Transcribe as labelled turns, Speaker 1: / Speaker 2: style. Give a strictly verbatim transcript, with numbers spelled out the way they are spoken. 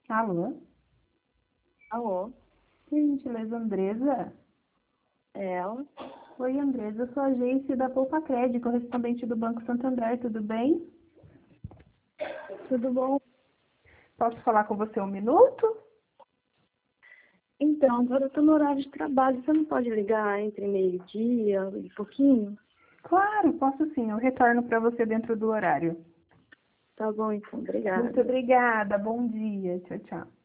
Speaker 1: Alô?
Speaker 2: Alô,
Speaker 1: Por gentileza, Andresa?
Speaker 2: é ela?
Speaker 1: Oi, Andresa, eu sou a agência da Poupa Crédito, correspondente do Banco Santander, tudo bem?
Speaker 2: Tudo bom?
Speaker 1: Posso falar com você um minuto?
Speaker 2: Então, agora eu tô no horário de trabalho. Você não pode ligar entre meio-dia e pouquinho?
Speaker 1: Claro, posso sim, eu retorno para você dentro do horário.
Speaker 2: Tá bom, então.
Speaker 1: Muito
Speaker 2: Obrigada.
Speaker 1: obrigada, bom dia, tchau, tchau.